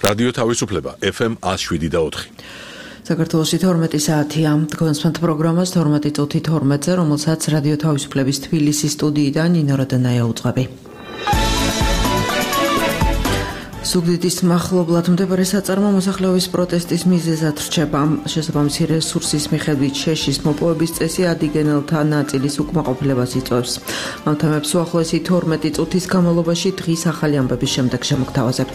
რადიო თავისუფლება FM 107.4. საქართველოში 12 საათია. გონსმენთ პროგრამას 12 წუთი 12-ზე, რომელსაც რადიო თავისუფლების თბილისის სტუდიიდან ნინო როდანაია უძღვები. ზუგდიდის მახლობლად მდებარე საწარმო მოსახლეობის პროტესტის მიზეზად რჩება. შესაბამისი რესურსის მიხედვით შეშის მოპოვების წესი ადიგენელთა ნაწილის უკმაყოფილებას იწვევს. ამ თემებს უახლოესი 12 წუთის განმავლობაში დღის ახალი ამბების შემდეგ შემოგთავაზებთ.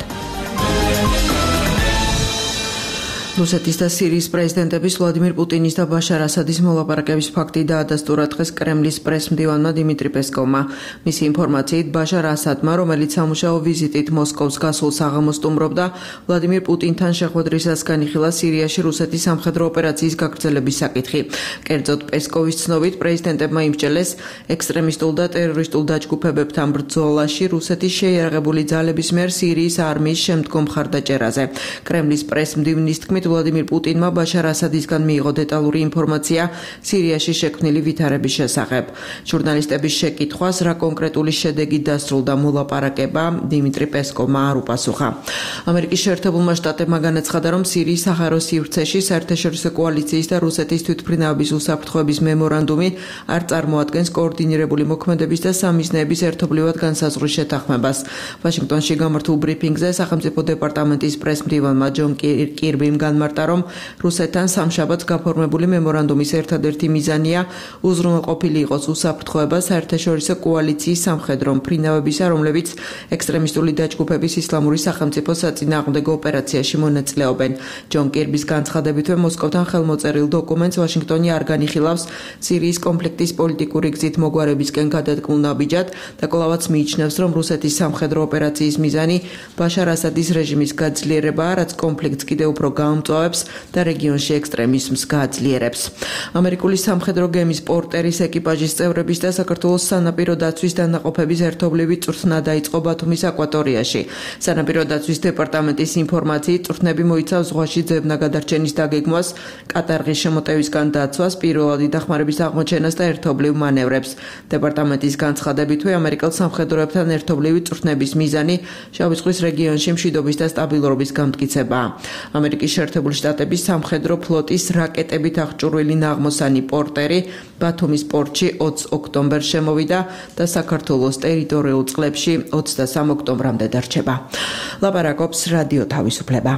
რუსეთის და სირიის პრეზიდენტების ვლადიმირ პუტინის და ბაშარ ასადის მოლაპარაკების ფაქტი დაადასტურა დღეს კრემლის პრესმდივანმა დიმიტრი პესკოვმა. მისი ინფორმაციით, ბაშარ ასადმა, რომელიც სამუშაო ვიზიტით მოსკოვს გასულ საღამოს სტუმრობდა, ვლადიმირ პუტინთან შეხვედრისას განიხილა სირიაში რუსეთის სამხედრო ოპერაციის გაგრძელების საკითხი. კერძოდ, პესკოვის ცნობით, პრეზიდენტებმა იმსჯელეს ექსტრემისტულ და ტერორისტულ დაჯგუფებებთან ბრძოლაში რუსეთის შეიარაღებული ძალების მიერ სირიის არმიის შემდგომ მხარდაჭერაზე. კრემლის პრესმდივნის თქმით, ვლადიმირ პუტინმა ბაშარ ასადისგან მიიღო დეტალური ინფორმაცია სირიაში შექმნილი ვითარების შესახებ. ჟურნალისტების შეკითხვას, რა კონკრეტული შედეგით დასრულდა მოლაპარაკება, დიმიტრი პესკოვმა არ უპასუხა. ამერიკის შეერთებულმა შტატებმა განაცხადა, რომ სირიის საჰაერო სივრცეში საერთაშორისო კოალიციის და რუსეთის თვითმფრინავების უსაფრთხოების მემორანდუმი არ წარმოადგენს კოორდინირებული მოქმედების და სამიზნეების ერთობლივად განსაზღვრის შეთანხმებას. ვაშინგტონში გამართულ ბრიფინგზე სახელმწიფო დეპარტამენტის პრესმდივანმა ჯონ კირბიმ განმარტა, რომ რუსეთთან სამშაბათს გაფორმებული მემორანდუმის ერთადერთი მიზანია უზრუნველყოფილი იყოს უსაფრთხოება საერთაშორისო კოალიციის სამხედრო მფრინავებისა, რომლებიც ექსტრემისტული დაჯგუფების ისლამური სახელმწიფოს საწინააღმდეგო ოპერაციაში მონაწილეობენ. ჯონ კირბის განცხადებითვე მოსკოვთან ხელმოწერილ დოკუმენტს ვაშინგტონი არ განიხილავს სირიის კონფლიქტის პოლიტიკური გზით მოგვარებისკენ გადადგმულ ნაბიჯად და კვლავაც მიიჩნევს, რომ რუსეთის სამხედრო ოპერაციის მიზანი ბაშარ ასადის რეჟიმის გაძლიერებაა, რაც კონფლიქტს კიდევ უფრო გაამწვავებს და რეგიონში ექსტრემიზმს გააძლიერებს. ამერიკული სამხედრო გემის პორტერის ეკიპაჟის წევრების და საქართველოს სანაპირო დაცვის დანაყოფების ერთობლივი წვრთნა დაიწყო ბათუმის აკვატორიაში. სანაპირო დაცვის დეპარტამენტის ინფორმაციით, წვრთნები მოიცავს ზღვაში ძებნა-გადარჩენის დაგეგმვას, კატარღის შემოტევისგან დაცვას, პირველადი დახმარების აღმოჩენას და ერთობლივ მანევრებს. დეპარტამენტის განცხადებითვე, ამერიკელ სამხედროებთან ერთობლივი წვრთნების მიზანი შავი ზღვის რეგიონში მშვიდობის და სტაბილურობის გამტკიცებაა. ამერიკის შეერთებული შტატების სამხედრო ფლოტის რაკეტებით აღჭურვილი ნაღმოსანი პორტერი ბათუმის პორტში 20 ოქტომბერს შემოვიდა და საქართველოს ტერიტორიულ წყლებში 23 ოქტომბრამდე დარჩება. ლაპარაკობს რადიო თავისუფლება.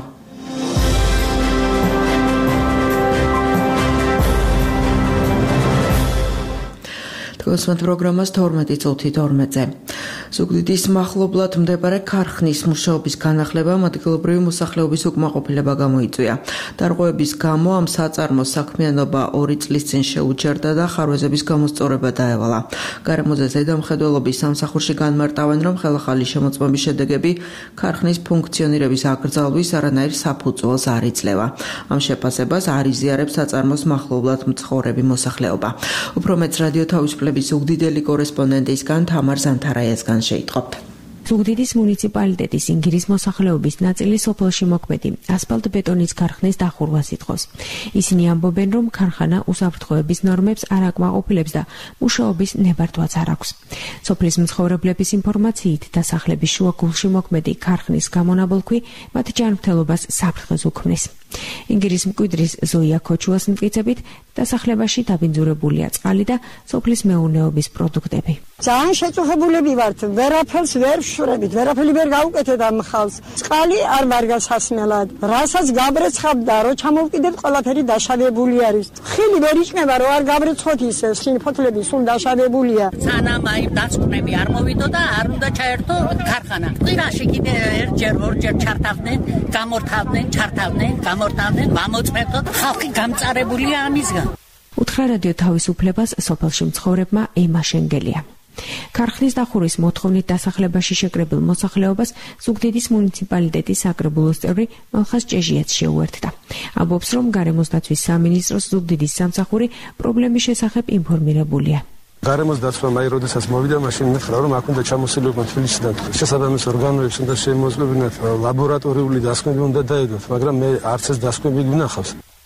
გონსმენთ პროგრამას 12 წუთი 12-ზე. ზუგდიდის მახლობლად მდებარე ქარხნის მუშაობის განახლებამ ადგილობრივი მოსახლეობის უკმაყოფილება გამოიწვია. დარღვევების გამო ამ საწარმოს საქმიანობა 2 წლის წინ შეუჩერდა და ხარვეზების გამოსწორება დაევალა. გარემოზე ზედამხედველობის სამსახურში განმარტავენ, რომ ხელახალი შემოწმების შედეგები ქარხნის ფუნქციონირების აკრძალვის არანაირ საფუძველს არ იძლევა. ამ შეფასებას არ იზიარებს საწარმოს მახლობლად მცხოვრები მოსახლეობა. უფრო მეც რადიო თავისუფლების ზუგდიდელი კორესპონდენტისგან თამარ ზანთარაიასგან შეიტყობთ. ზუგდიდის მუნიციპალიტეტის ინგირის მოსახლეობის ნაწილი სოფელში მოქმედი ასფალტ-ბეტონის ქარხნის დახურვას ითხოვს. ისინი ამბობენ, რომ ქარხანა უსაფრთხოების ნორმებს არ აკმაყოფილებს და მუშაობის ნებართვაც არ აქვს. სოფლის მცხოვრებლების ინფორმაციით, დასახლების შუაგულში მოქმედი ქარხნის გამონაბოლქვი მათ ჯანმრთელობას საფრთხეს უქმნის. ინგირის მკვიდრის ზოია ქოჩუას მტკიცებით, დასახლებაში დაბინძურებულია წყალი და სოფლის მეურნეობის პროდუქტები. ძალიან შეწუხებულები ვართ, ვერაფერს ვერ ვშვრებით, ვერაფერი ვერ გავუკეთეთ ამ ხალხს. წყალი არ მარგა სასმელად. რასაც გაბრეცხავდა, რო ჩამოვკიდეთ, ყველაფერი დაშავებული არის. ხილი ვერ იჭმება, რო არ გაბრეცხოთ ისე, ფოთლები სულ დაშავებულია. სანამ აი დაწვნები არ მოვიდო და არ უნდა ჩაერთო ქარხანა. კვირაში კიდე ერთჯერ ორჯერ ჩართავდნენ, გამორთავდნენ, ჩართავდნენ, გამორთავდნენ, მამოწმებდოთ. ხალხი გამწარებულია ამისგან. უთხრა რადიო თავისუფლებას სოფელში მცხოვრებმა ემა შენგელია. ქარხნის დახურვის მოთხოვნით დასახლებაში შეკრებილ მოსახლეობას ზუგდიდის მუნიციპალიტეტის საკრებულოს წევრი მალხაზ ჭეჟიაც შეუერთდა. ამბობს, რომ გარემოს დაცვის სამინისტროს ზუგდიდის სამსახური პრობლემის შესახებ ინფორმირებულია. გარემოს დაცვა მაი როდესაც მოვიდა, მაშინ მითხრა, რომ აქ უნდა ჩამოსულიყვნენ თბილისიდან. შესაბამის ორგანოებს უნდა შემოწმებინათ, ლაბორატორიული დასკვნები უნდა დაედოთ, მაგრამ მე არც ეს დასკვნები ვნახავს.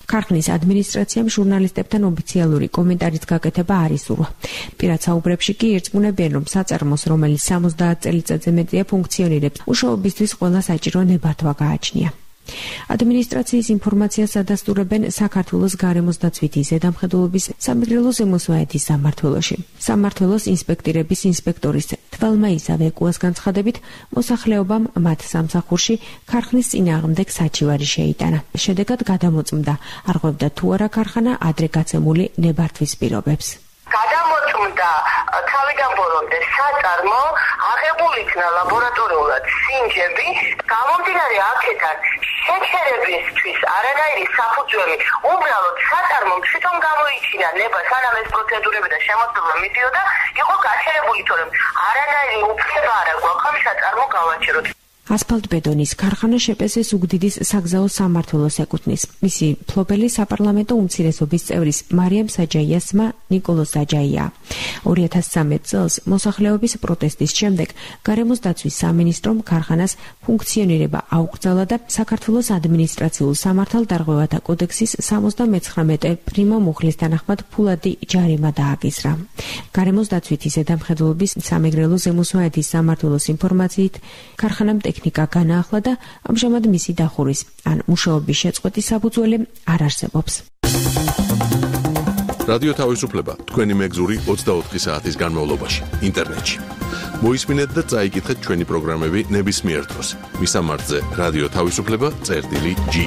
ქარხნის ადმინისტრაციამ ჟურნალისტებთან ოფიციალური კომენტარიც გაკეთება არ ისურვა. პირად საუბრებში კი ირწმუნებიან, რომ საწარმოს, რომელიც 70 წელიწადზე მეტია ფუნქციონირებს, მუშაობისთვის ყველა საჭირო ნებართვა გააჩნია. ადმინისტრაციის ინფორმაციას ადასტურებენ საქართველოს გარემოს დაცვითი ზედამხედველობის სამეგრელო ზემოსვაეთის სამმართველოში. სამმართველოს ინსპექტირების ინსპექტორის თვალმა ისავეკუას განცხადებით, მოსახლეობამ მათ სამსახურში ქარხნის წინააღმდეგ საჩივარი შეიტანა. შედეგად გადამოწმდა, არღვევდა თუ არა ქარხანა ადრე გაცემული ნებართვის პირობებს. გადამოწმდა თავიდან ბოლომდე საწარმო, აღებული იქნა ლაბორატორიულად სინჯები, გამომდინარე აქედან შეჩერებისთვის არანაირი საფუძველი, უბრალოდ საწარმომ თვითონ გამოიჩინა ნება, სანამ ეს პროცედურები და შემოწმება მიდიოდა, იყო გაჩერებული, თორემ არანაირი უფლება არ აქვს საწარმო გავაჩეროთ. ასფალტბეტონის ქარხანა შეპესეს უგდიდის საგზაო სამმართველოს ეკუთვნის. მისი მფლობელი საპარლამენტო უმცირესობის წევრის მარიამ საჯაიას ძმა ნიკოლო საჯაია. 2013 წელს მოსახლეობის პროტესტის შემდეგ გარემოს დაცვის სამინისტრომ ქარხანას ფუნქციონირება აუკრძალა და საქართველოს ადმინისტრაციულ სამართალდარღვევათა კოდექსის 79 პრიმო მუხლის თანახმად ფულადი ჯარიმა დააკისრა. გარემოს დაცვითი ზედამხედველობის სამეგრელო ზემოსვაეთის სამმართველოს ინფორმაციით ქარხანამ ტექნიკა განაახლა და ამჟამად მისი დახურის ან მუშაობის შეწყვეტის საფუძველი არ არსებობს. რადიო თავისუფლება თქვენი მეგზური 24 საათის განმავლობაში ინტერნეტში. მოისმინეთ და წაიკითხეთ ჩვენი პროგრამები ნებისმიერ დროს. მისამართზე რადიო თავისუფლება.ge.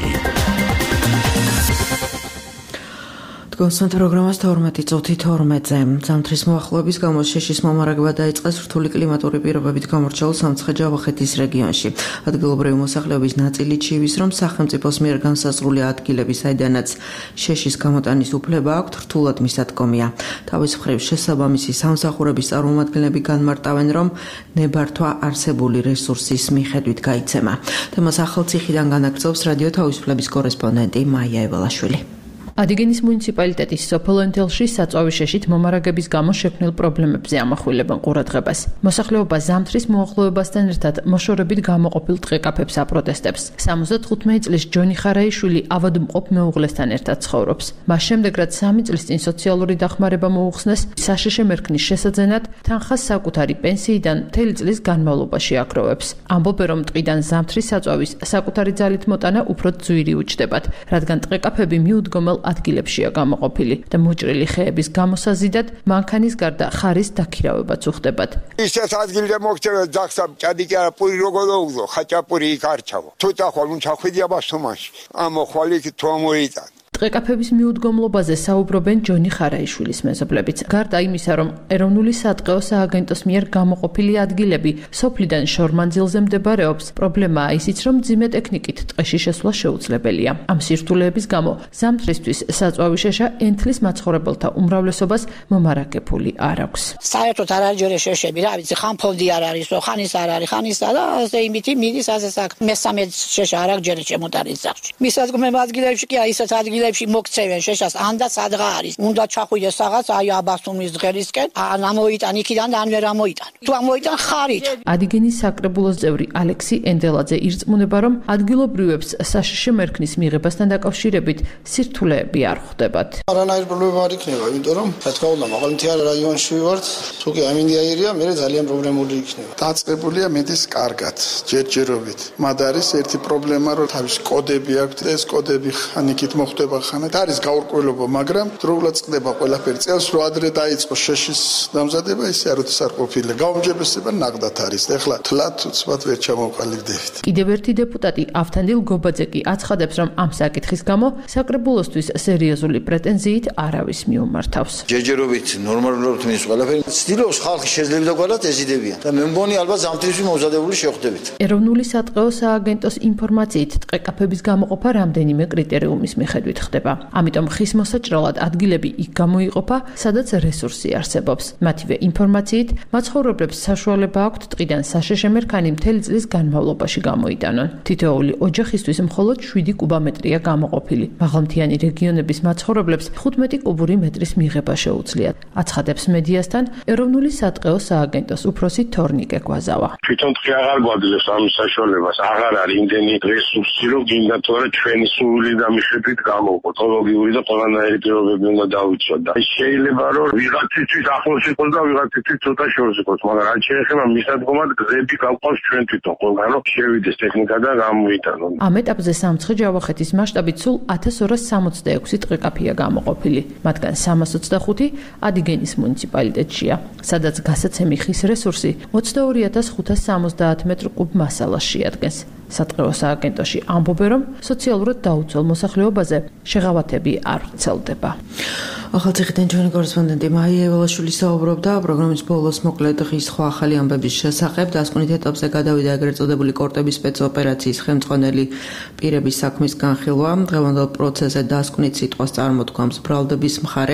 გოსმენთ პროგრამას 12:12-ზე. ზამთრის მოახლოების გამო შეშის მომარაგება დაიწყეს რთული კლიმატური პირობებით გამორჩეულ სამცხე-ჯავახეთის რეგიონში. ადგილობრივი მოსახლეობის ნაწილი ჩივის, რომ სახელმწიფოს მიერ განსაზღვრული ადგილები, საიდანაც შეშის გამოტანის უფლება აქვთ, რთულად მისადგომია. თავის მხრივ შესაბამისი სამსახურების წარმომადგენლები განმარტავენ, რომ ნებართვა არსებული რესურსის მიხედვით გაიცემა. თემას ახალციხიდან განაგრძობს რადიო თავისუფლების კორესპონდენტი მაია ევალაშვილი. ადიგენის მუნიციპალიტეტის სოფელ ენთელში საწვავის შეშით მომარაგების გამო შექმნილ პრობლემებზე ამახვილებენ ყურადღებას. მოსახლეობა ზამთრის მოახლოებასთან ერთად მოშორებით გამოყოფილ ტყეკაფებს აპროტესტებს. 75 წლის ჯონი ხარაიშვილი ავადმყოფ მეუღლესთან ერთად ცხოვრობს. მას შემდეგ, რაც 3 წლის წინ სოციალური დახმარება მოუხსნეს, საშიშე მერქნის შესაძენად თანხას საკუთარი პენსიიდან მთელი წლის განმავლობაში აკროვებს. ამბობენ, რომ ტყიდან ზამთრის საწვავის საკუთარი ძალით მოტანა უფრო ძვირი უჩნდებათ, რადგან ტყეკაფები მიუდგომელ ადგილებშია გამოყოფილი და მოჭრილი ხეების გამოსაზიდად მანქანის გარდა ხარის დაქირავებაც უხდებათ. ისეთ ადგილზე მოგწევს ძახსა ჭადიკი არა პური როგორ უგზო ხაჭაპური იქ არჩავ. თუ წახვალ უნდა ხვიდია ბასტომაში. ამო ხვალ იქ თუ ამოიტან. ტყეკაფების მიუდგომლობაზე საუბრობენ ჯონი ხარაიშვილის მეზობლებიც. გარდა იმისა, რომ ეროვნული სატყეო სააგენტოს მიერ გამოყოფილი ადგილები სოფლიდან შორმანძილზე მდებარეობს, პრობლემაა ისიც, რომ მძიმე ტექნიკით ტყეში შესვლა შეუძლებელია. ამ სირთულეების გამო ზამთრისთვის საწვავი შეშა ენთლის მაცხოვრებელთა უმრავლესობას მომარაგებული არ აქვს. საერთოდ არ არის ჯერე შეშები, რა ვიცი, ხანფონდი არ არის, ხანის არ არის, ხანისა და ასე იმითი მიდის ასე საკ. მესამე შეშა არ აქვს ჯერე შემოტანის ძახში. მისადგომებ ადგილებში კი ისეთ ადგილებში მოგცევენ შეშას, ანდა სადღა არის. უნდა ჩახვიდეს რაღაც აი აბასუმის ღერისკენ, ან ამოიტან იქიდან და ან ვერ ამოიტან. თუ ამოიტან ხარით. ადიგენის საკრებულოს წევრი ალექსი ენდელაძე ირწმუნება, რომ ადგილობრივებს საშიშე მერქნის მიღებასთან დაკავშირებით სირთულეები არ ხვდებათ. არანაირი პრობლემა არ იქნება, იმიტომ რომ რა თქმა უნდა, მაღალმთიან რაიონში ვართ, თუ კი ამინდიაირია, მე ძალიან პრობლემური იქნება. დაწყებულია მედის კარგად, ჯერჯერობით. მათ არის ერთი პრობლემა, რომ თავის კოდები აქვს და ეს კოდები ხანიკით მოხდება ხანად არის გაურკვევლობა, მაგრამ დროულად წყდება ყველაფერი. წელს რო ადრე დაიწყო შეშის დამზადება, ისე არ არის არ ყოფილა. გაუმჯობესება ნახდათ არის. ეხლა თლათ უცბად ვერ ჩამოვყალიბდებით. კიდევ ერთი დეპუტატი ავთანდილ გობაძე კი აცხადებს, რომ ამ საკითხის გამო საკრებულოსთვის სერიოზული პრეტენზიით არავის მიუმართავს. ჯერჯერობით ნორმალურად მინის ყველაფერი ცდილობს ხალხი შეძლებს გვალად ეზიდებიან და მე მგონი ალბათ ზამთრისთვის მომზადებული შეხვდებით. ეროვნული სატყეო სააგენტოს ინფორმაციით ტყეკაფების გამოყოფა რამდენიმე კრიტერიუმის მიხედვით ხდება. ამიტომ ხის მოსაჭრელად ადგილები იქ გამოიყოფა, სადაც რესურსი არსებობს. მათივე ინფორმაციით მაცხოვრებლებს საშუალება აქვთ ტყიდან საშიშე მერქანი მთელი წლის განმავლობაში გამოიტანონ. თითოეული ოჯახისთვის მხოლოდ 7 კუბომეტრია გამოყოფილი. მაღალმთიანი რეგიონების მაცხოვრებლებს 15 კუბური მეტრის მიღება შეუძლიათ. აცხადებს მედიასთან ეროვნული სატყეო სააგენტოს უფროსი თორნიკე გვაზავა. თვითონ ტყე აღარ გვაძლევს ამის საშუალებას, აღარ არის იმდენი რესურსი, რომ გინდა თუ არა ჩვენი სული და მიხედვით გამოვ. პათოლოგიური და ყველანაირი პირობები უნდა დავიცვათ და შეიძლება რომ ვიღაცისთვის ახლოს იყოს და ვიღაცისთვის ცოტა შორს იყოს, მაგრამ რაც შეეხება მისადგომად გზები გავყავს ჩვენ თვითონ ყველგან რომ შევიდეს ტექნიკა და გამოიტანონ. ამ ეტაპზე სამცხე ჯავახეთის მასშტაბით სულ 1266 ტყეკაფია გამოყოფილი, მათგან 325 ადიგენის მუნიციპალიტეტშია, სადაც გასაცემი ხის რესურსი 22570 მეტრ კუბ მასალას შეადგენს. სატყეო სააგენტოში ამბობენ, რომ სოციალურად დაუცველ მოსახლეობაზე შეღავათები არ ვრცელდება. ახალციხიდან ჩვენი კორესპონდენტი მაია ევალაშვილი საუბრობდა პროგრამის ბოლოს მოკლედ ღის სხვა ახალი ამბების შესახებ. დასკვნით ეტაპზე გადავიდა ეგრეთ წოდებული კორტების სპეცოპერაციის ხელმძღვანელი პირების საქმის განხილვა. დღევანდელ პროცესზე დასკვნით სიტყვას წარმოთქვამს ბრალდების მხარე.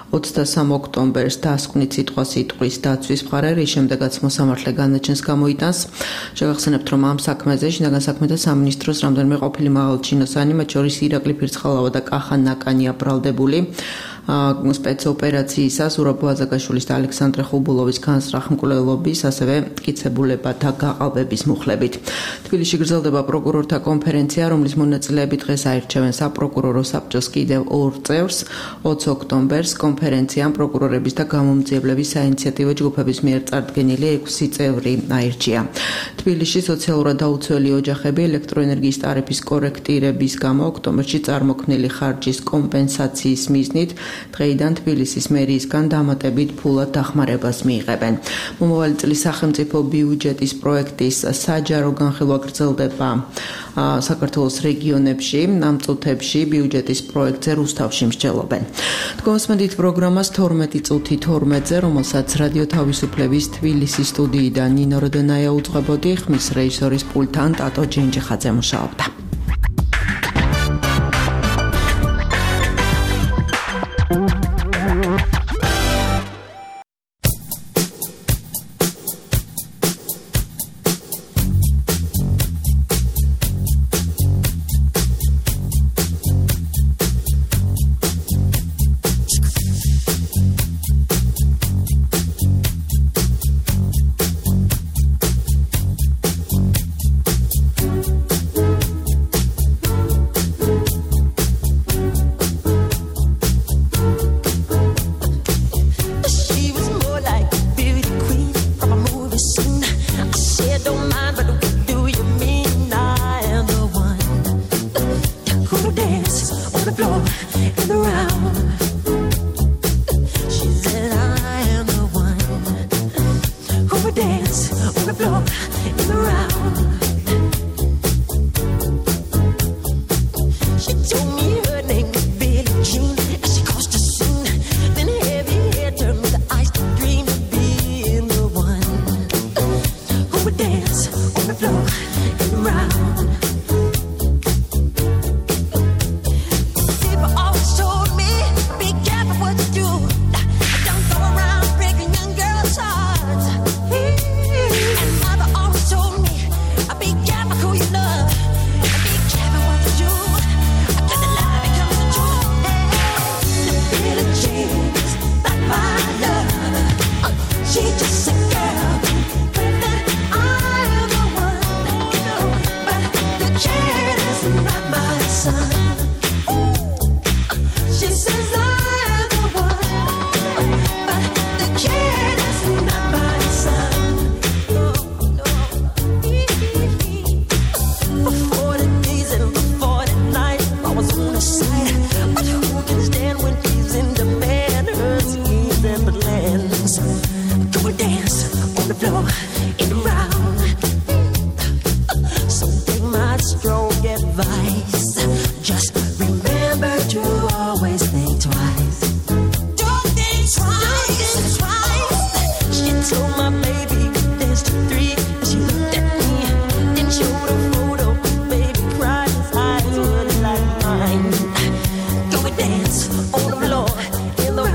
23 ოქტომბერს დასკვნით სიტყვის დაცვის მხარე, რის შემდეგაც მოსამართლე განაჩენს გამოიტანს. შეგახსენებთ, რომ ამ საქმეზე შინაგან საქმეთა სამინისტროს რამდენიმე ყოფილი მაღალჩინოსანი, მათ შორის ირაკლი ფირცხალავა და კახა ნაკანია ბრალდებული. სპეცოპერაციისას ურაბ ბაზაკაშვილის და ალექსანდრე ხუბულოვის განსწრახმკვლელობის, ასევე მტკიცებულებათა გაყალბების მუხლებით. თბილისში გრძელდება პროკურორთა კონფერენცია, რომლის მონაწილეები დღეს აირჩევენ საპროკურორო საბჭოს კიდევ 2 წევრს. 20 ოქტომბერს კონფერენციამ პროკურორების და გამომძიებლების საინიციატივო ჯგუფების მიერ წარდგენილი 6 წევრი აირჩია. თბილისში სოციალურად დაუცველი ოჯახები ელექტროენერგიის ტარიფის კორექტირების გამო ოქტომბერში წარმოქმნილი ხარჯის კომპენსაციის მიზნით დღეიდან თბილისის მერიისგან დამატებით ფულად დახმარებას მიიღებენ. მომავალი წლის სახელმწიფო ბიუჯეტის პროექტის საჯარო განხილვა გრძელდება საქართველოს რეგიონებში, ამ წუთებში ბიუჯეტის პროექტზე რუსთავში მსჯელობენ. დგომსმენდით პროგრამას 12 წუთი 12-ზე, რომელსაც რადიო თავისუფლების თბილისის სტუდიიდან ნინო როდენაია უძღვებოდი, ხმის რეჟისორის პულტთან ტატო ჯენჯიხაძე მუშაობდა.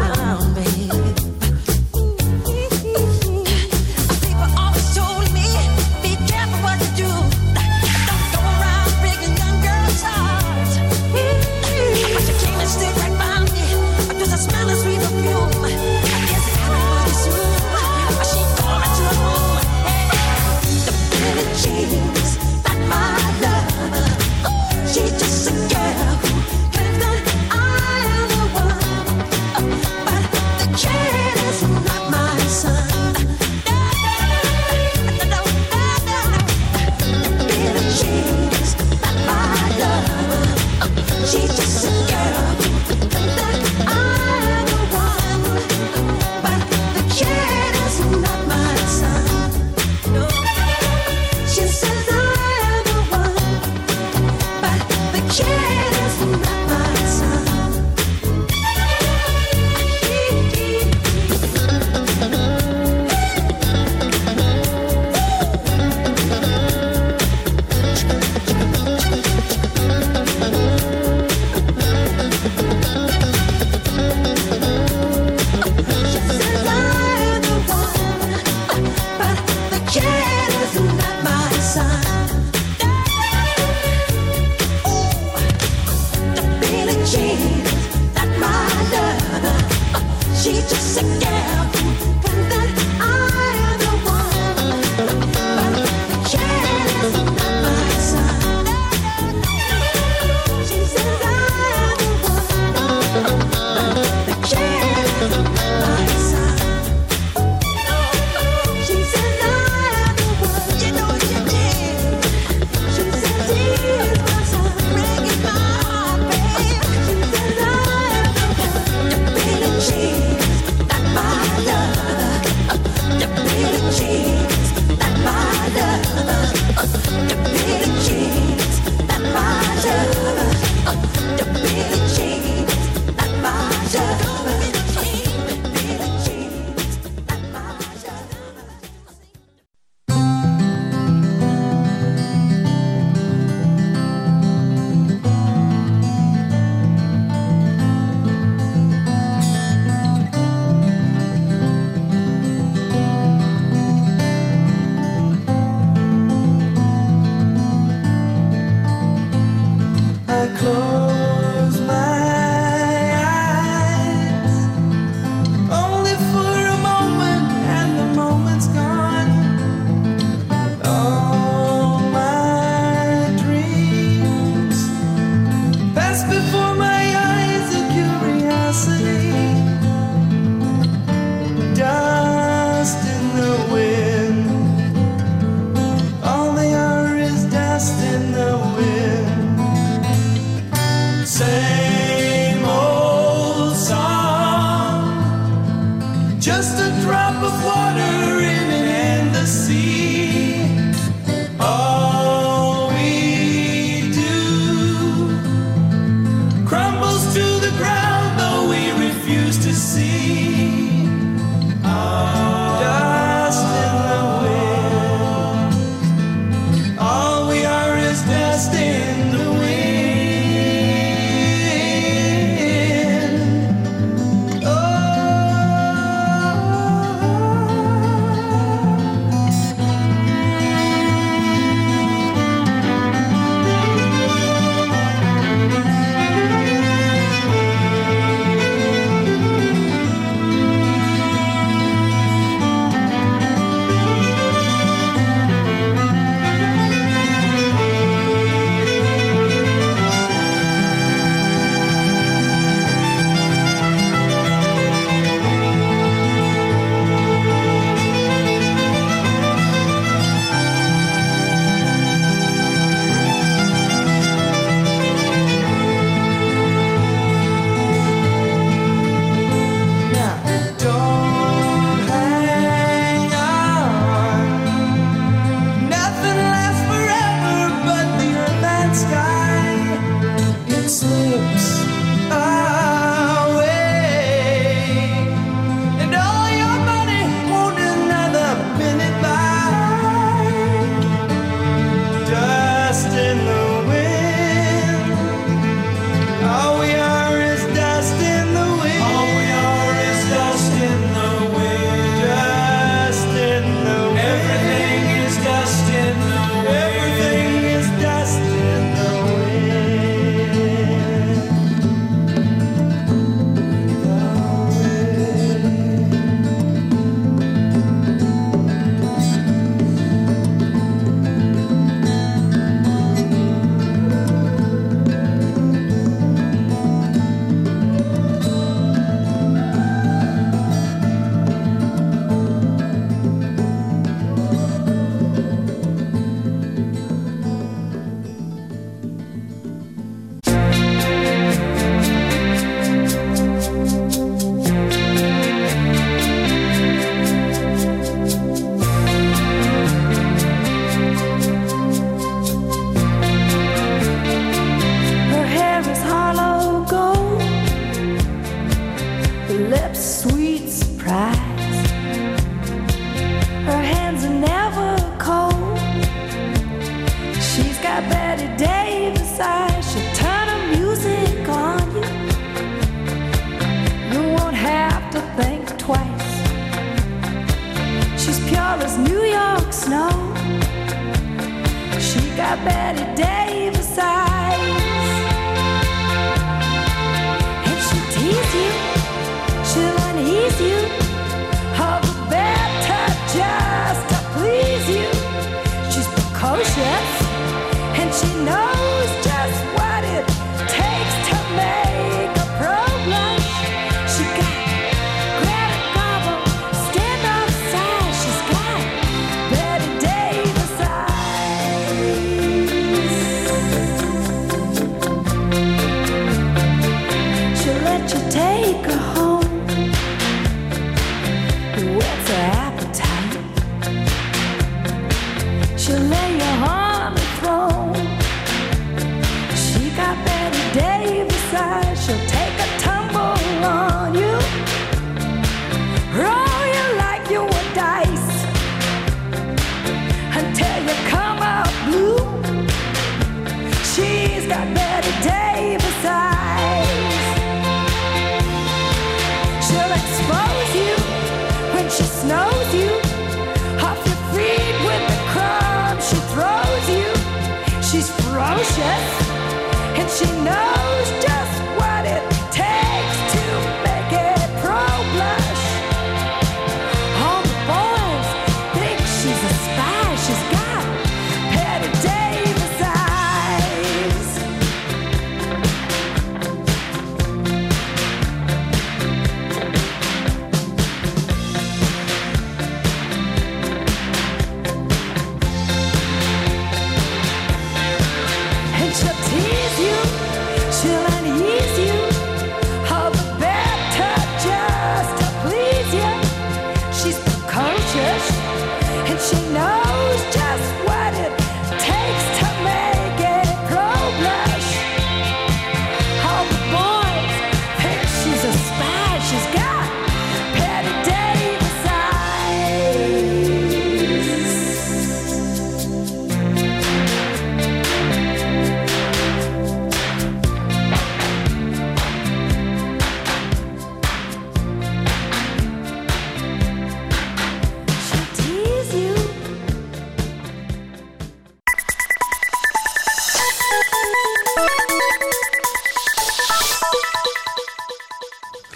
People always told me drop of water in an endless sea. All we do crumbles to the ground, though we refuse to see. Dust in the wind. All we are is dust in the wind.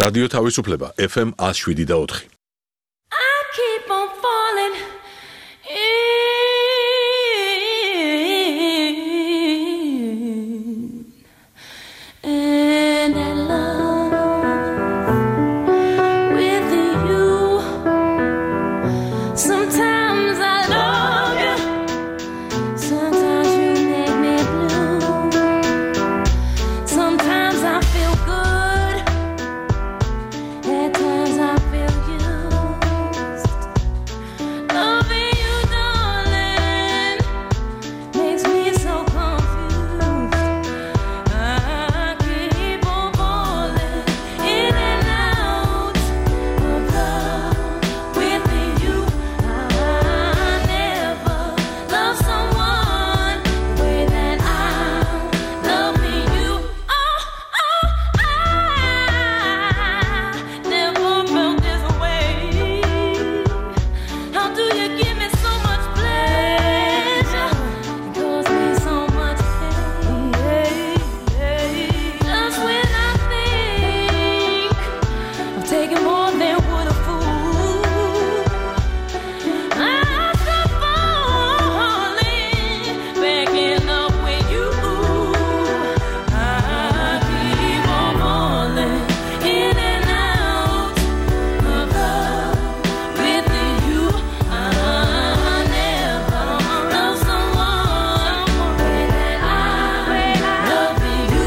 რადიო თავისუფლება FM 107.4. I keep on falling in love with you. Sometimes I love you, sometimes you make me blue. Sometimes I feel good, at times I feel used. Loving you, darling, makes me so confused. I keep on falling in and out of love with you. I never loved someone the way that I'm loving you. I never felt this way. How do you give me so much pleasure? Cause me so much pain. Just when I think I'm taking more than would a fool, I stop falling, backing up with you. I keep on falling in and out of love with you. I never loved someone the way that I love you.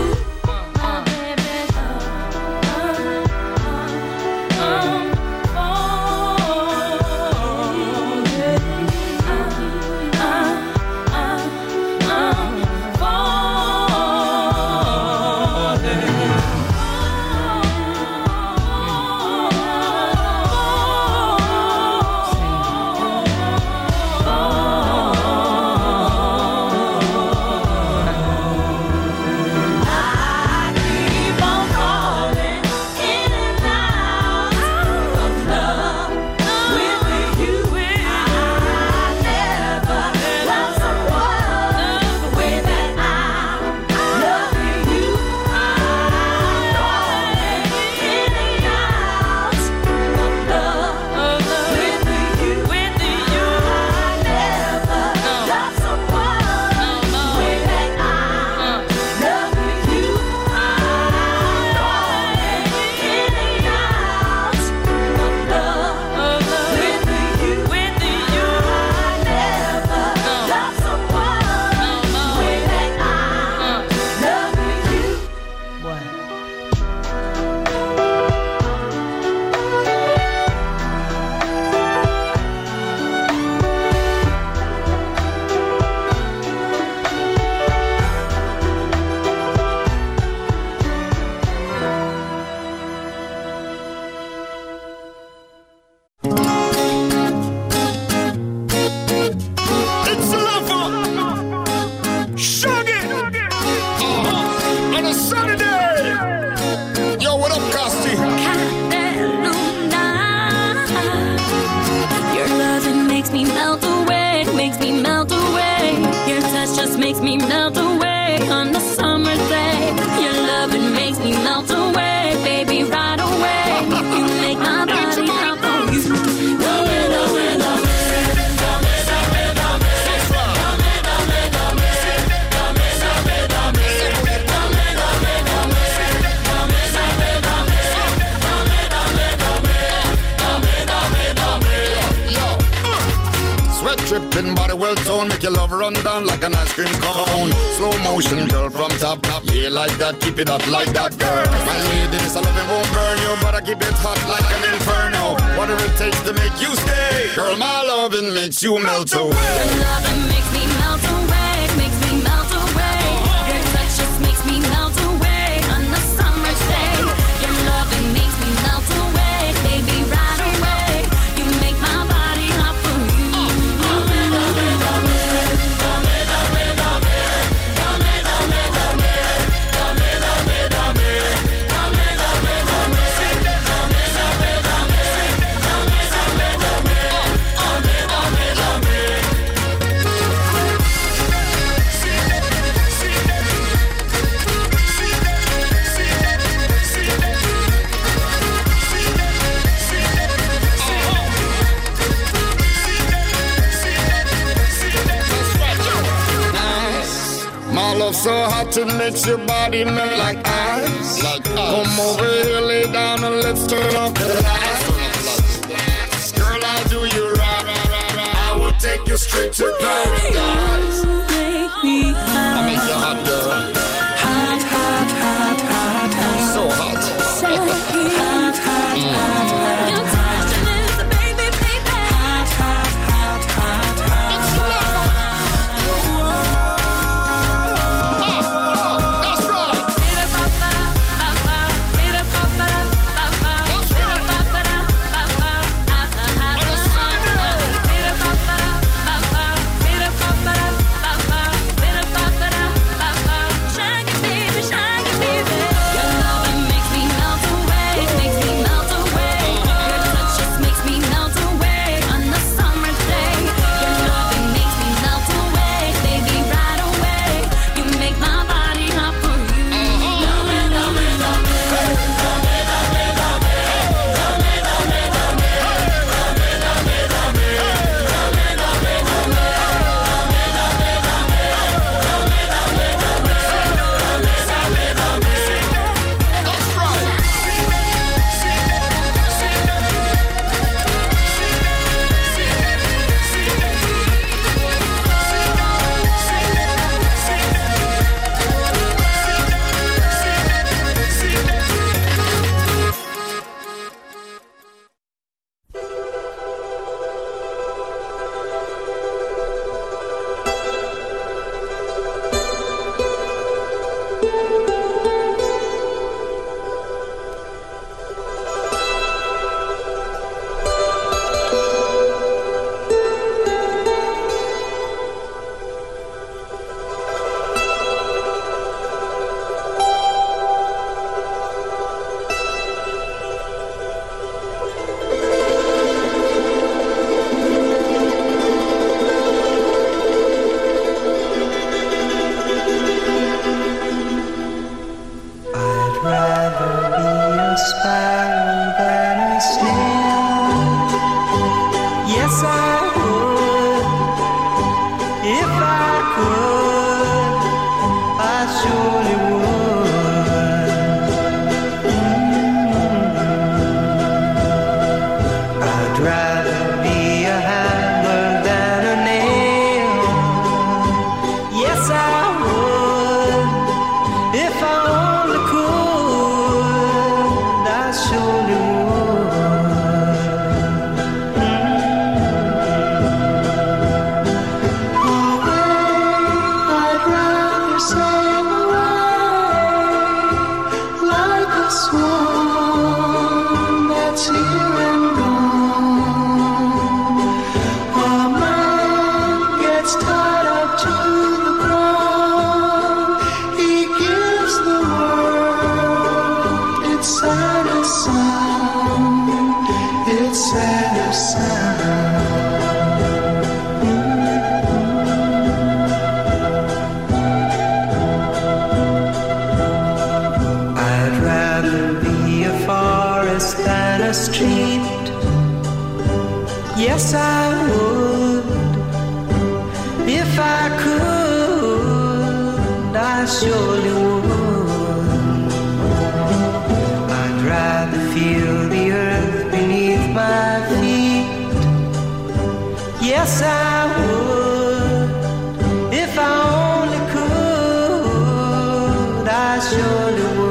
It's a lover, Shaggy, on a Saturday. Yo, what up, Costi? Your loving makes me melt away, makes me melt away. Your touch just makes me melt away on a summer day. Your loving makes me melt away, baby, right away. You make my body hop on you. Sweat dripping, body well toned, make your love run down like an ice cream cone. Slow motion, girl, from top, yeah, like that, keep it up like that, girl. My lady, this I love it won't burn you, but I keep it hot like an inferno. Whatever it takes to make you stay, girl, my loving makes you melt away. Your loving makes me melt away, makes me melt away. Your touch just makes me melt away on a summer day. Your loving makes me melt away, baby, right away. You make my body hop for you. so hot it makes your body melt like ice. Come over here, lay down and let's turn off the lights. Girl, I'll do you right. I will take you straight to paradise. Make me hot. I make you hot, girl. Hot, hot, hot, hot, hot. So hot. So hot, hot, hot, hot. Your touching is the baby, baby. Hot, hot, hot, hot, hot. It's love. That's right. Shaggy baby, shaggy baby. Your loving makes me melt away, makes me melt away. Your touch just makes me melt away on the summer day. Your loving makes me melt away, baby, right away. You make my body hot for you. Love me, love me, love me. I'd rather be a sparrow than a snail. Yes, I would. If I could, I surely would. I'd rather be a hammer than a nail. Yes, I would. If I only could, I surely I'd rather sail away like a swan that's here and gone. A man gets tied up to the ground. He gives the world its saddest sound, its saddest sound. I'd rather be a forest than a street. Yes, I would. If I could, I surely would. I'd rather feel the earth beneath my feet. Yes, I would. If I only could, I surely would.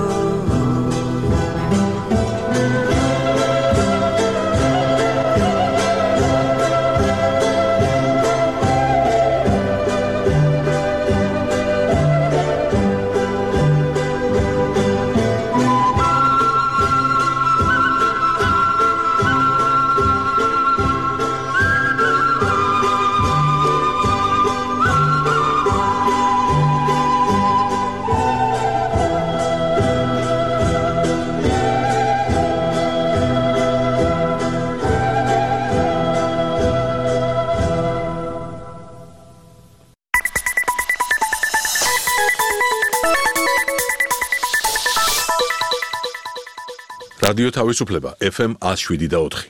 რადიო თავისუფლება FM 107.4.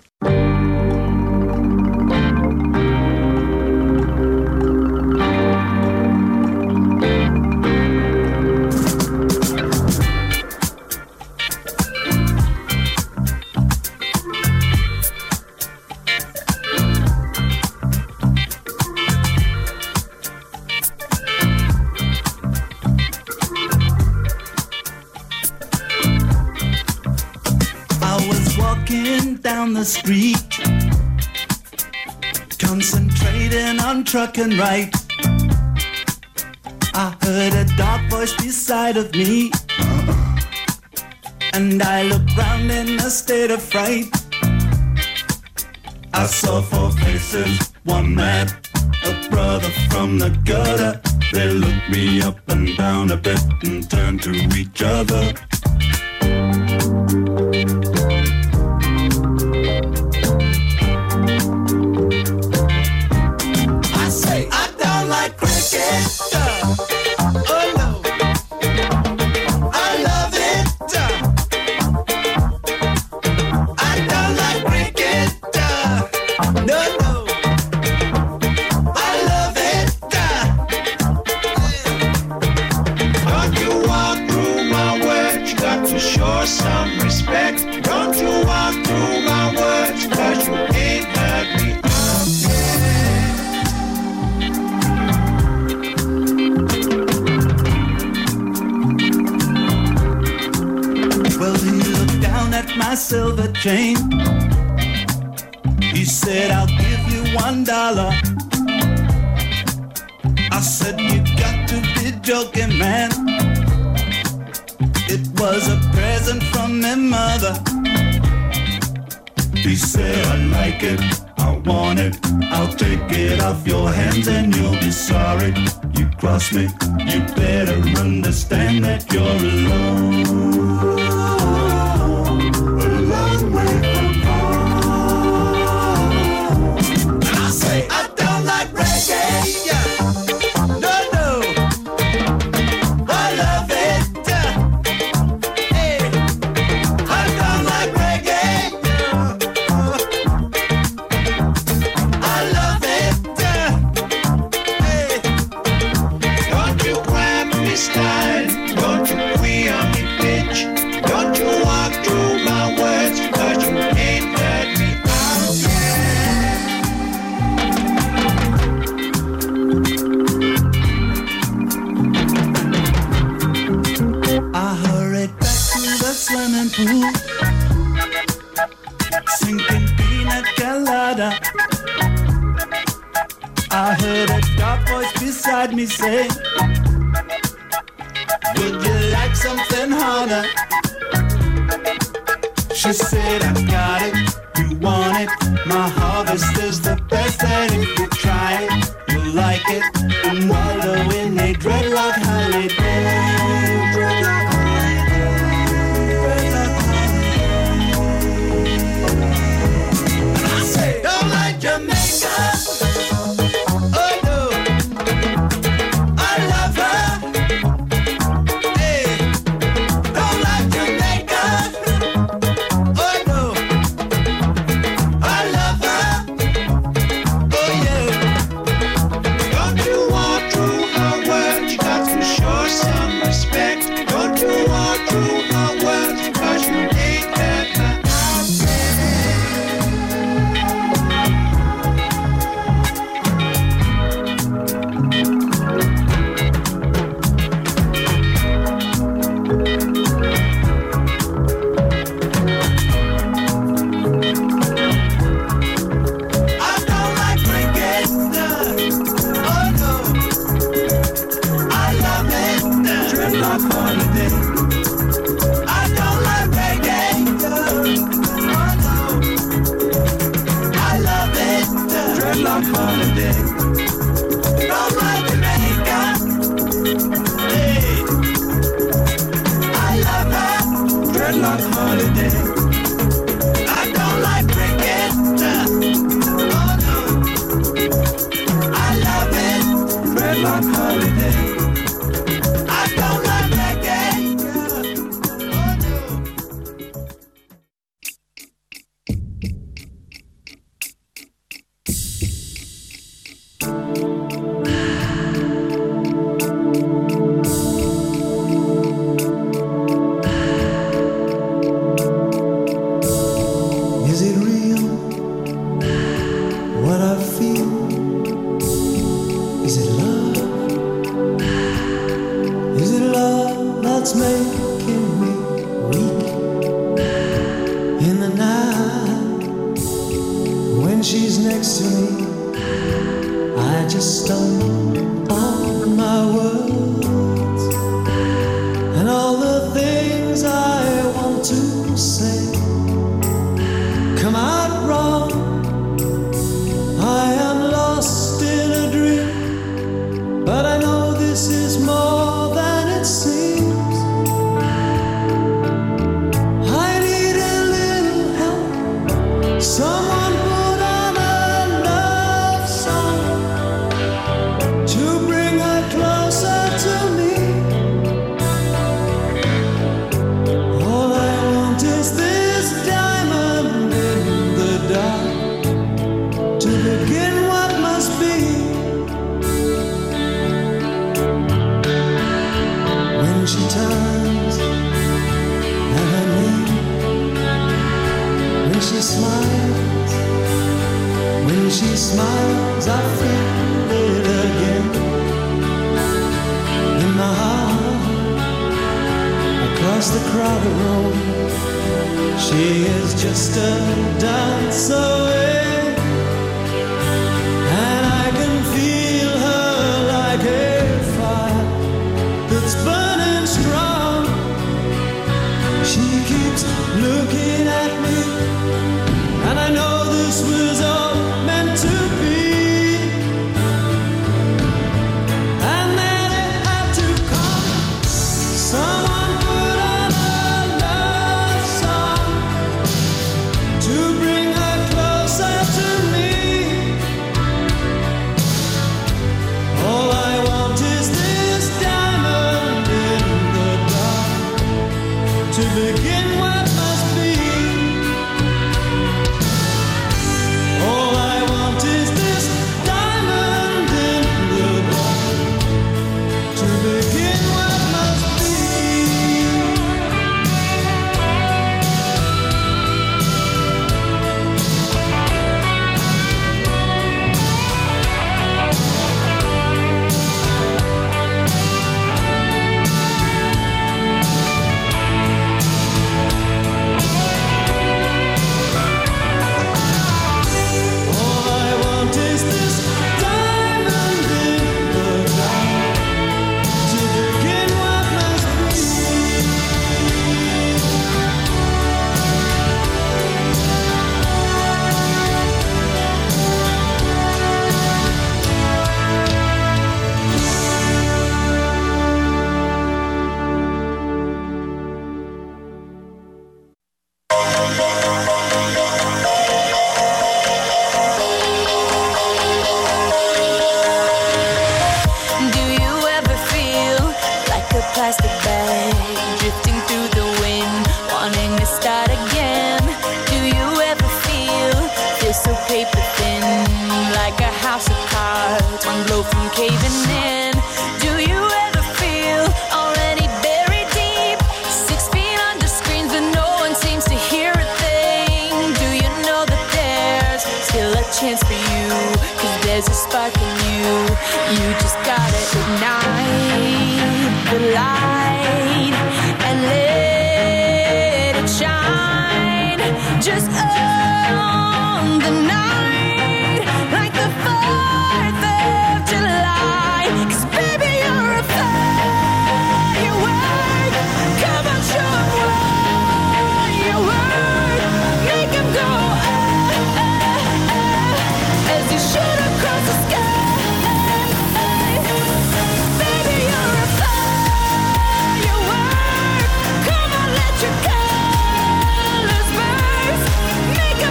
down the street, concentrating on trucking right. I heard a dark voice beside of me, and I looked round in a state of fright. I saw four faces, one mad, a brother from the gutter. They looked me up and down a bit and turned to each other. I say, I don't like cricket. Oh no, I love it. I don't like cricket. No, no, I love it. Don't you walk through my words, you got to show some respect. Don't you walk through my words, cause you ain't heard me out yet. Well, he looked down at my silver chain. He said, I'll give you $1. I said, you got to be joking, man. It was a present from my mother. He said, I like it, I want it, I'll take it off your hands and you'll be sorry. You cross me, you better understand that you're alone. A long way from home. And I say, I don't like reggae. No, no, I love it. Hey, I don't like reggae. I love it. Hey, don't you grab me style, don't you queer on me bitch, don't you walk through my words, cause you ain't heard me out yet. I hurried back to the swimming pool, sinking pina colada. I heard a dark voice beside me say, would you like something harder? She said, I got it, you want it, my harvest is the best, and if you try it, you'll like it. And wallow in a dreadlock holiday. Dreadlock holiday. Dreadlock holiday. And I say, don't like Jamaica. Oh no, I love her. Hey, don't like Jamaica. Oh no, I love her. Oh yeah. Don't you walk through her words, you got to show some respect. Don't you walk through her words, cause you ain't heard her out I don't like cricket. Oh no, I love it. Dreadlock holiday. I don't like reggae. Oh no, I love it. Dreadlock holiday. Don't like Jamaica. Hey, I love her. Dreadlock holiday. I don't like cricket. Oh no, I love it. Dreadlock holiday. I don't like reggae. Oh no. next to me, I just stumble on my words, and all the things I want to say come out wrong. I am lost in a dream, but I know this is more than it seems. I need a little help. Someone put on a love song to bring her closer to me. All I want is this diamond in the dark to begin what must be. When she turns at her knee, when she smiles, I feel it again in my heart. Across the crowded room, she is just a dance away, and I can feel her like a fire that's burning strong. She keeps looking at me, and I know this was all meant to be. And then it had to come. Someone put on a love song to bring her closer to me. All I want is this diamond in the dark to begin what must be. All I want is this diamond in the dark to begin what must be. All I want is this diamond in the dark to begin what must be. Do you ever feel like a plastic bag drifting through the wind, wanting to start again? Do you ever feel so paper thin, like a house of cards, one blow from caving in? Do you ever feel already buried deep, 6 feet under screens, but no one seems to hear a thing? Do you know that there's still a chance for you? 'Cause there's a spark in you. You just gotta ignite the light and let it shine. Just own the night like the 4th of July. 'Cause baby, you're a firework. Come on, show 'em what you work. Make 'em go as you shoot across the sky. Baby, you're a firework. Come on, let your colors burst. Make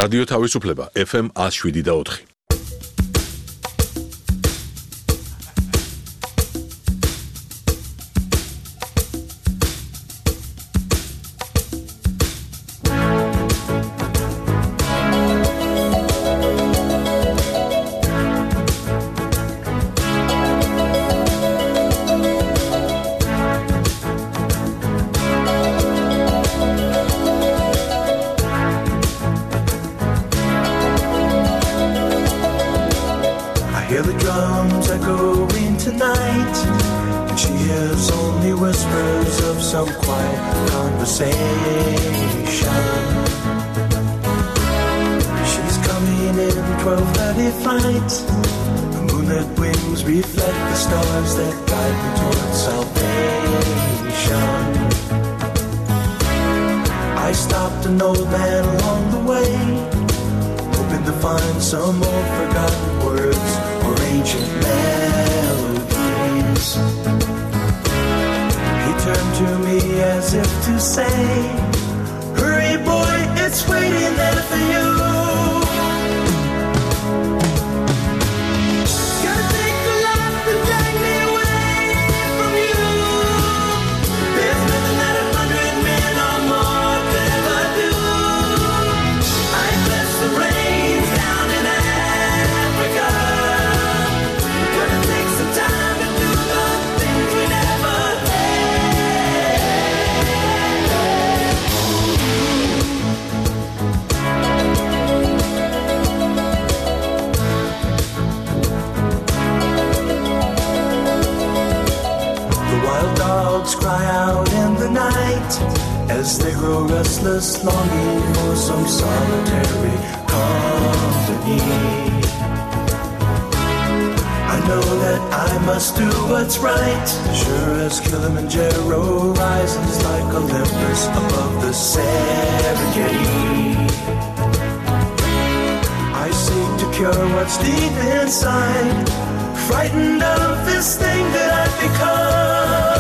რადიო თავისუფლება FM 107.4. Longing for some solitary company. I know that I must do what's right, sure as Kilimanjaro rises like Olympus above the Serengeti. I seek to cure what's deep inside, frightened of this thing that I've become.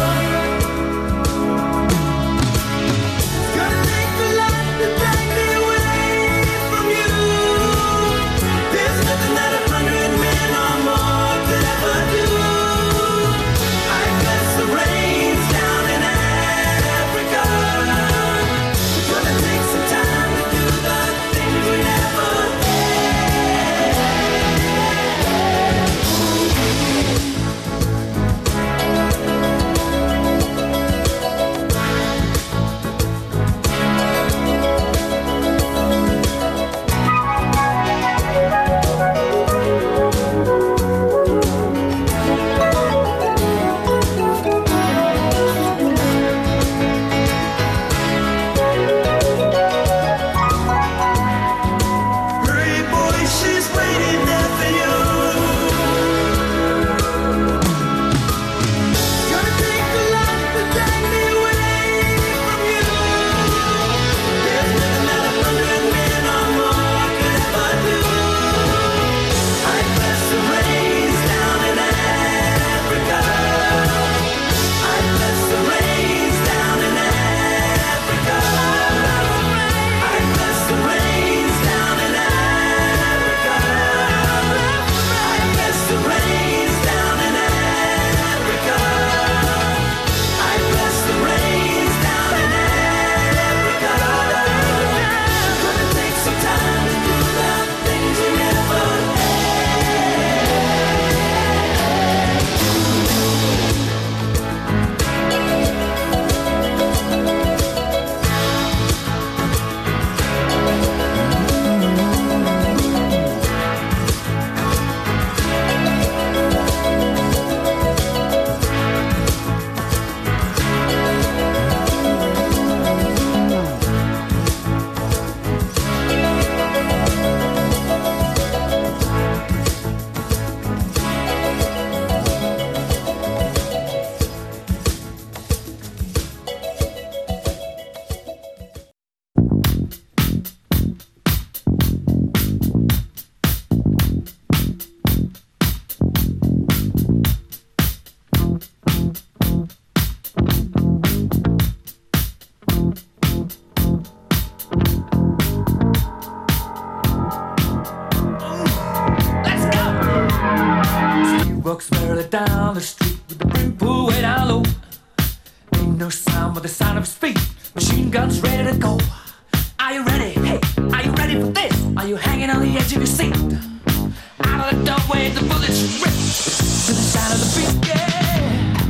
the sound of his feet. Machine guns ready to go. Are you ready? Hey, are you ready for this? Are you hanging on the edge of your seat? Out of the doorway, the bullets rip to the sound of the beat. Yeah.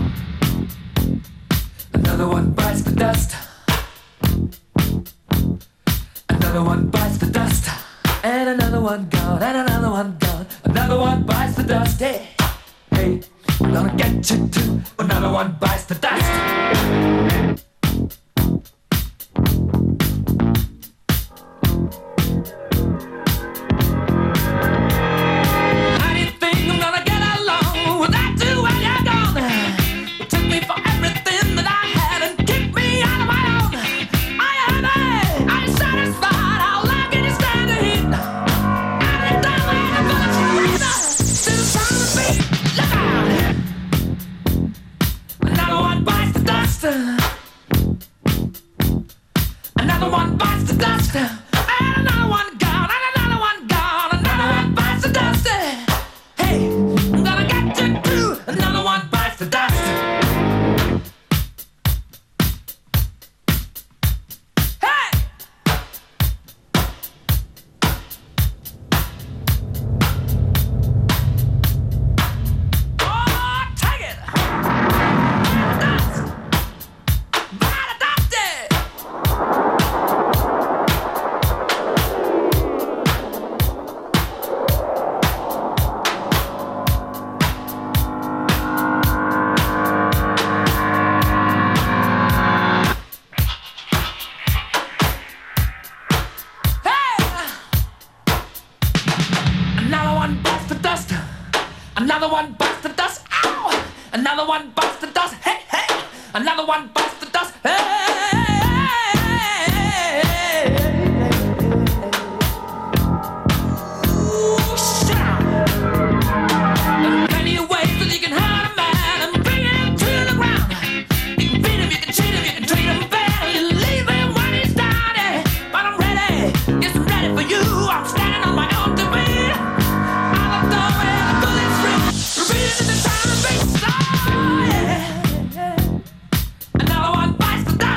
Another one bites the dust. Another one bites the dust. And another one gone. And another one gone. Another one bites the dust. Hey, hey, I'm gonna get you too. Another one bites the dust. Another one bites the dust. And another one gone. And another one gone. Another one bites the dust. Hey, I'm gonna get you too. Another one bites the dust. Hey! Oh, take it! Dust! Bite the dust! Another one bites the dust. Another one bites the dust. Ow! Another one bites the dust. Hey, hey! Another one bites the dust. Hey! Ooh, shut up. There are plenty of ways that you can hurt a man and bring him to the ground. You can beat him, you can cheat him, you can treat him bad, you leave him when he's down. But I'm ready, yes, I'm ready for you. I'm standing on my own to beat. Out the door where the bullets rip, repeating the sound of beats. Oh, yeah. Another one bites the dust.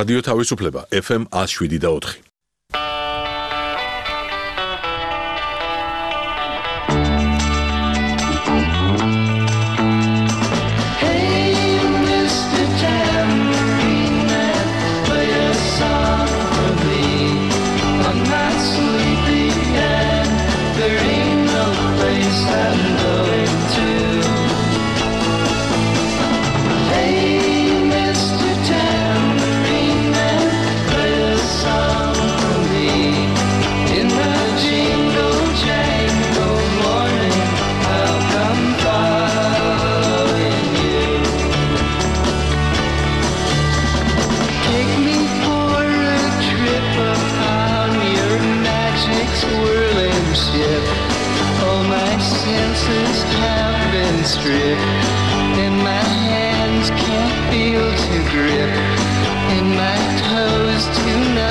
რადიო თავისუფლება FM 107.4. And my hands can't feel to grip, and my toes too